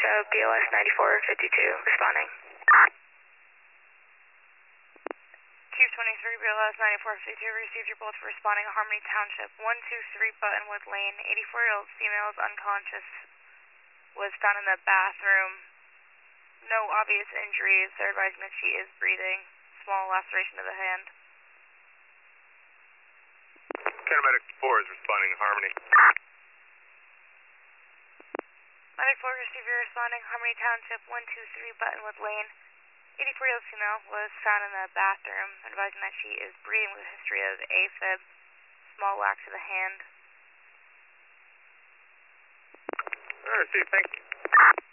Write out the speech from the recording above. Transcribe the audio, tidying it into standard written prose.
BLS 9452 responding. Cube 23, BLS 9452, received your bolt for responding to Harmony Township, 123 Buttonwood Lane. 84-year-old female is unconscious, was found in the bathroom. No obvious injuries. They're advising that she is breathing. Small laceration to the hand. Paramedic 4 is responding to Harmony. Medic 4, receive your responding Harmony Township, 123 Buttonwood Lane. 84-year-old female was found in the bathroom, advising that she is breathing with a history of AFib. Small lac to the hand. Alright, thank you.